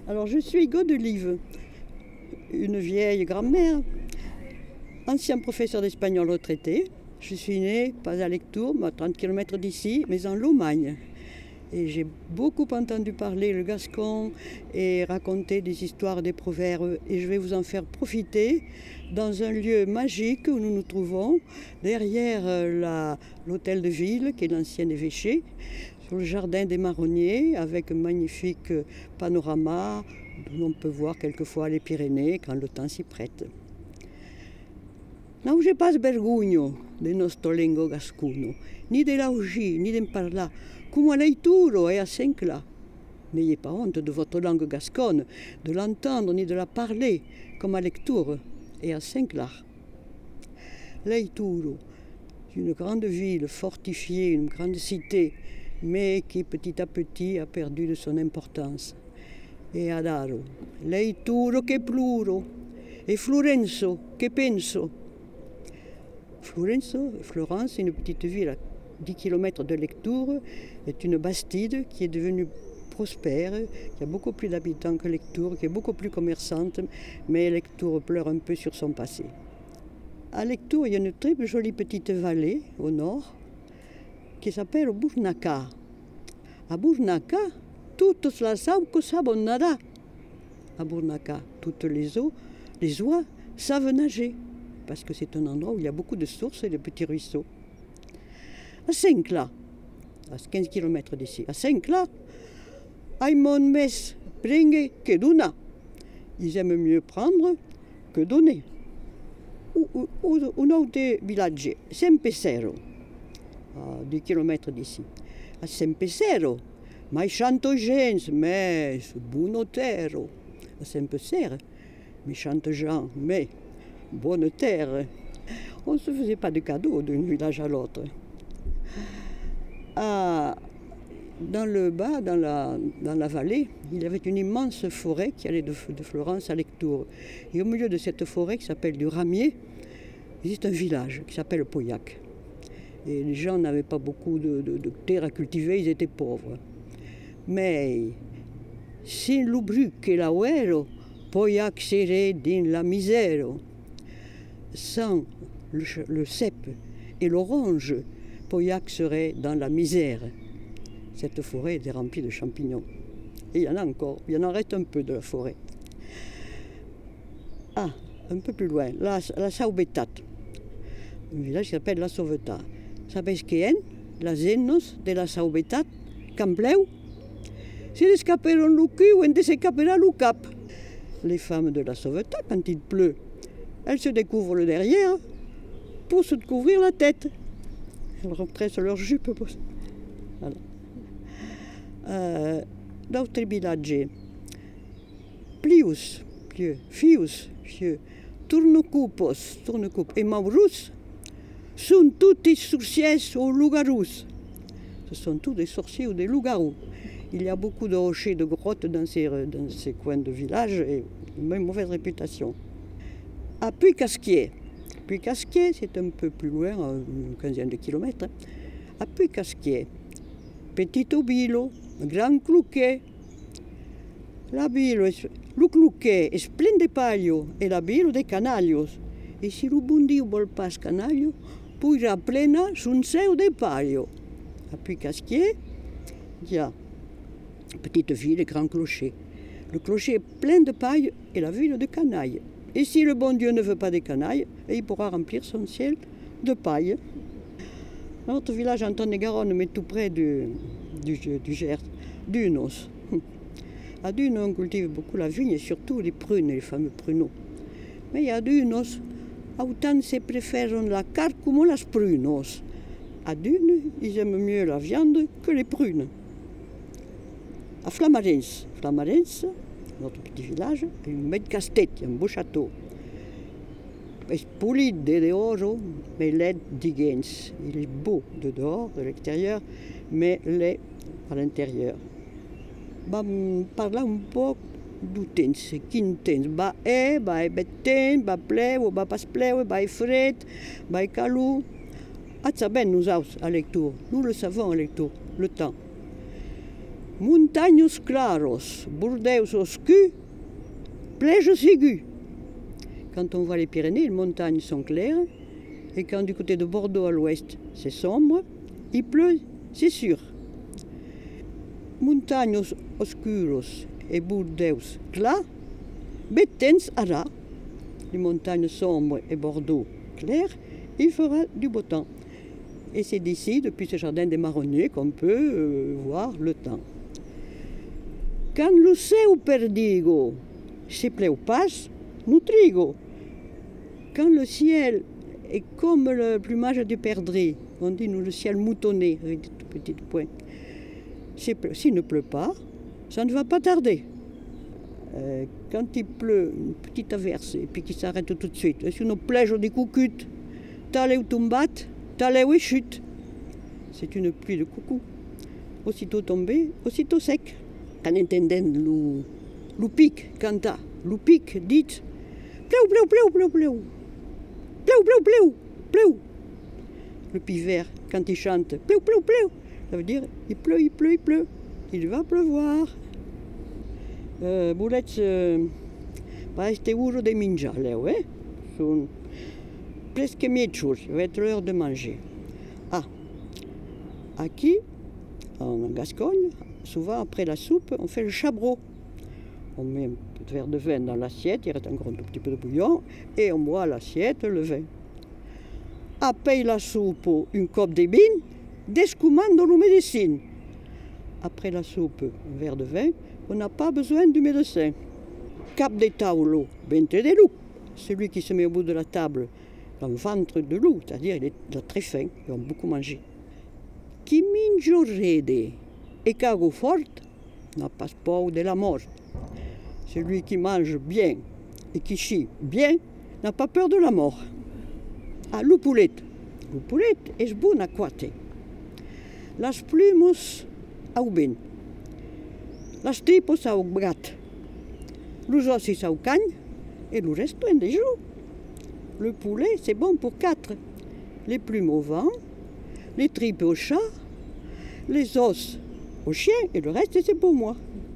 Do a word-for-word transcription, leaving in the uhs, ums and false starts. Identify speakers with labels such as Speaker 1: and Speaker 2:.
Speaker 1: Alors, je suis Godelive, une vieille grand-mère, ancien professeur d'espagnol retraité. Je suis née, pas à Lectoure, à trente kilomètres d'ici, mais en Lomagne. Et j'ai beaucoup entendu parler le gascon et raconter des histoires, des proverbes. Et je vais vous en faire profiter dans un lieu magique où nous nous trouvons, derrière la, l'hôtel de ville, qui est l'ancien évêché, sur le jardin des marronniers, avec un magnifique panorama où on peut voir quelquefois les Pyrénées quand le temps s'y prête. Non j'ai pas vergogno del nostro lengo gascuno, ni de l'augir, ni d'en parler, come a leituro e a Saint-Clas. N'ayez pas honte de votre langue gasconne, de l'entendre ni de la parler, comme à Lectoure et à Saint-Clas. Leituro, une grande ville fortifiée, une grande cité, mais qui petit à petit a perdu de son importance. E Adaro, Leituro che pluro, et Florenzo che penso. Florenzo, Florence, une petite ville à dix kilomètres de Lectoure, est une bastide qui est devenue prospère, qui a beaucoup plus d'habitants que Lectoure, qui est beaucoup plus commerçante, mais Lectoure pleure un peu sur son passé. À Lectoure, il y a une très jolie petite vallée au nord qui s'appelle Bournaca. À Bournaca, toutes les auques savent nader. À Bournaca, toutes les eaux, les oies savent nager, parce que c'est un endroit où il y a beaucoup de sources et de petits ruisseaux. À Saint-Clas, à quinze kilomètres d'ici, à Saint-Clas, Aimon mes pringue que dona. Ils aiment mieux prendre que donner. Un autre village, Sempecero, à dix kilomètres d'ici. A Sempecero, mai chanto gens, mais bunotero. A Sempecero, mais chante gens, mais bonne terre. On ne se faisait pas de cadeaux d'un village à l'autre. Ah, dans le bas, dans la, dans la vallée, il y avait une immense forêt qui allait de, de Florence à Lectoure. Et au milieu de cette forêt qui s'appelle du Ramier, il existe un village qui s'appelle Pauillac. Et les gens n'avaient pas beaucoup de, de, de terre à cultiver, ils étaient pauvres. Mais, sin l'ubruc et la huero, Pauillac serait dans la misère. Sans le, le cèpe et l'orange, Pauillac serait dans la misère. Cette forêt était remplie de champignons. Et il y en a encore, il y en en reste un peu de la forêt. Ah, un peu plus loin, la, la Sauvetat, un village qui s'appelle la Sauvetat. Sabeu què en? Las enos de la Sauvetat, quand pleu? Si l'escaperon le cul, ou en descapera le cap. Les femmes de la Sauvetat, quand il pleut, elles se découvrent le derrière pour se couvrir la tête. Elles retressent leur jupe. Voilà. Euh, d'autres villages. Plius, pieux, Fius, pieux, Tournecupos, Tournecup et Maurus sont tous des sorciers ou loups-garous. Ce sont tous des sorciers ou des loups-garous. Il y a beaucoup de rochers, de grottes dans ces, dans ces coins de village et une mauvaise réputation. À Puy-Casquier. Puy-Casquier, c'est un peu plus loin, à une quinzaine de kilomètres. À Puy-Casquier, petit obilo, grand clouquet. La bilo, le clouquet est plein de paglio et la bilo de canaglios. Et si le bon Dieu vol pas canaglio, puira plena son seu de paglio. À Puy-Casquier, il y a une petite ville, grand clocher. Le clocher est plein de paille et la ville de canaille. Et si le bon Dieu ne veut pas des canailles, il pourra remplir son ciel de paille. Notre village en Tarn-et-Garonne, mais tout près du, du, du Gers, Dunos. À Dunos, on cultive beaucoup la vigne et surtout les prunes, les fameux pruneaux. Mais à Dunos, autant se préfèrent la carte comme les prunos. À Dunes, ils aiment mieux la viande que les prunes. À Flamarens, Flamarens, notre petit village, il y a une belle casse-tête, un beau château. C'est poli de dehors, mais laid d'igens. Il est beau de dehors, de l'extérieur, mais laid à l'intérieur. Vam parlar un poc d'ho tens, quin tens. Va e, va e betent, va pleu, va pas pleu, va e fred, va e calor. Ah, sabem nosaltres, a Lectoure. Nous le savons, a Lectoure, le temps. Montaños claros, bordeus oscurs, plaiges aigus. Quand on voit les Pyrénées, les montagnes sont claires, et quand du côté de Bordeaux à l'ouest, c'est sombre, il pleut, c'est sûr. Montaños oscuros et bordeus clairs, betens ara. Les montagnes sombres et Bordeaux clair, il fera du beau temps. Et c'est d'ici, depuis ce jardin des marronniers, qu'on peut euh, voir le temps. Quand le seu perdigo se pleu pas, nutrigo. Quand le ciel est comme le plumage du perdrix, on dit nous le ciel moutonné avec des petites pointes, s'il ne pleut pas, ça ne va pas tarder. Euh, quand il pleut, une petite averse, et puis qui s'arrête tout de suite, sur nos plaies des coucutes, taleu tombat, taleu et chute. C'est une pluie de coucou. Aussitôt tombé, aussitôt sec. Quand entendent le, le pic, canta, le pic, dit pleu, pleu, pleu, pleu, pleu. Pleu, pleu, pleu, pleu. Le pivert, quand il chante pleu, pleu, pleu, ça veut dire il pleut, il pleut, il pleut. Il va pleuvoir. Uh, volets uh, este uro de menjar, leu, eh? Són presque mitjos, va être l'heure de manger. Ah, aquí, en Gascogne, souvent après la soupe, on fait le chabrot. On met un petit verre de vin dans l'assiette, il reste encore un tout petit peu de bouillon, et on boit à l'assiette le vin. Après la soupe, une coupe de vin, descumando le médecine. Après la soupe, un verre de vin, on n'a pas besoin du médecin. Cap de taulo, ventre de loup. Celui qui se met au bout de la table, dans le ventre de loup, c'est-à-dire il est très faim, il va beaucoup manger. Qui minge rede et cago forte n'a pas peur de la mort. Celui qui mange bien et qui chie bien n'a pas peur de la mort. Ah, l'upulette. L'upulette est bonne à quate. Las plumos au ben. Las tripos au gat. Los ossis au cagne et le reste en des jours. Le poulet, c'est bon pour quatre. Les plumes au vent, les tripes au chat, les os au chien et le reste, c'est pour moi.